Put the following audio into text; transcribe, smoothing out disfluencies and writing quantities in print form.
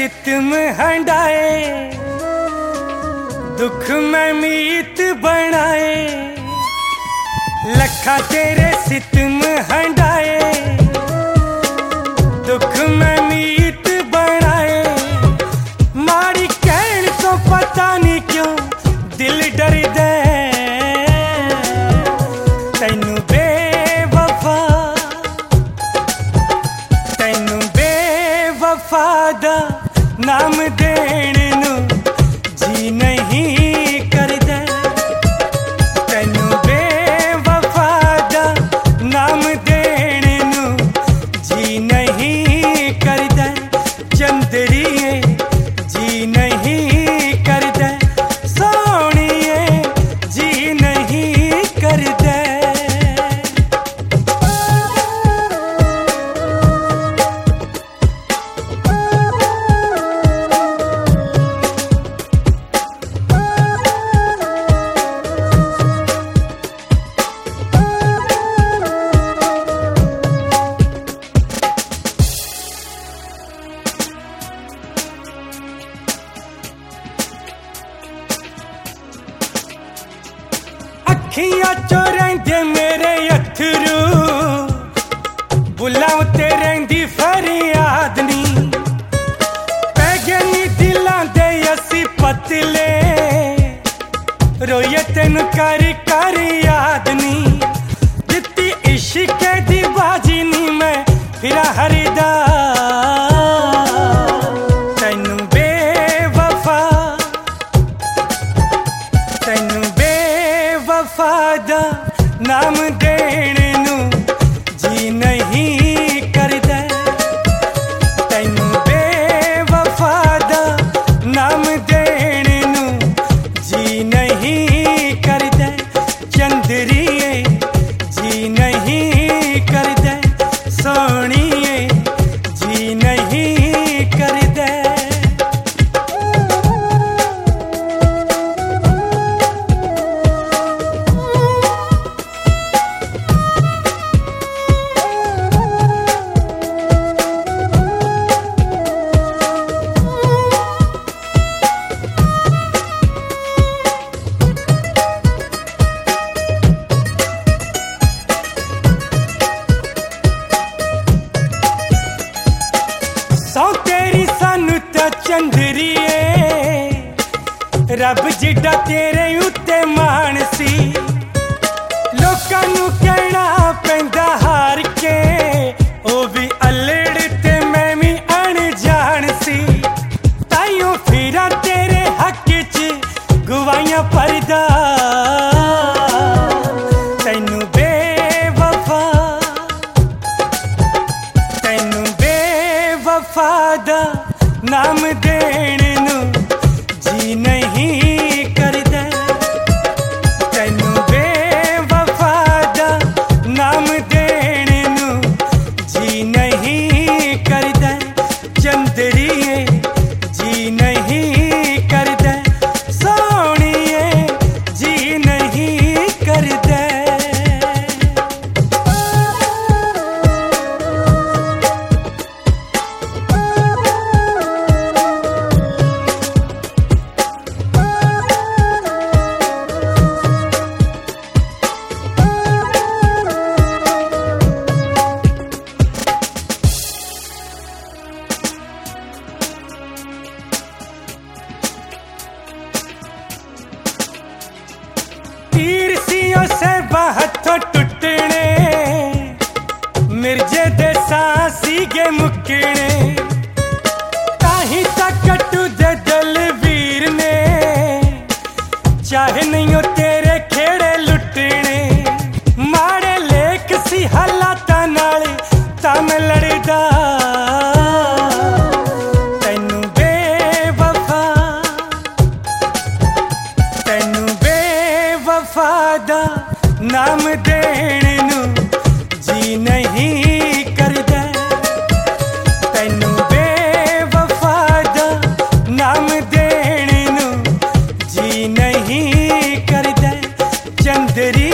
सितम हंडाए, दुख में मीत बनाए। लखा तेरे सितम हंडाए, दुख में मीत बनाए। माड़ी कहन तो पता नहीं क्यों दिल डर दे। तैनू बेवफा, तैनू बेवफा दा नाम देण नू जी नहीं करदा। तैनू बेवफा दा नाम देण नू जी नहीं करदा। चंदरिए जी नहीं करदा, सोहणिए जी नहीं करदा। अखियां चो रहिंदे मेरे अथरू, बुलां ते रहिंदी फरियाद नी। पै गए नी दिलां दे असी पतले, रोइए तेनू कर कर याद नी। दित्ती इश्क दी बाजी नी मैं फिरा हरदा। तैनू बेवफा, तैनू बेवफा दा नाम देण नू जी नहीं करदा। तैनू बेवफा दा नाम देण नू जी नहीं करदा। चंदरिए जी नहीं करदा, सोहणिए जी नहीं करदा। सौ तेरी सानू ता चंदरिए, रब जिड्डा तेरे उत्ते मान सी। लोकां नू कहना पैंदा हार के, ओ भी अल्लड़ ते मैं भी अनजान सी। ताइयों फिरा तेरे हक च गवाइयां भरदा। तैनू बेवफा, तैनू बेवफा दा नाम देण नू जी नहीं करदा। तैनू बेवफा दा नाम देण नू जी नहीं करदा। चंदरिए जी नहीं करदा, सोहणिए जी नहीं करदा। तीर सियों से हथों टुटने, मिर्जे दे सांसी गे मुकने। ताही तक कटू दे दलवीर ने, चाहे नहीं हो तेरे खेड़े लुटने। माड़े लेख सी हालातां नाल तां मैं लड़दा। तैनू बेवफा, तैनू बेवफा दा नाम देण नू जी नहीं करदा। तैनू बेवफा दा नाम देण नू जी नहीं करदा। चंदरी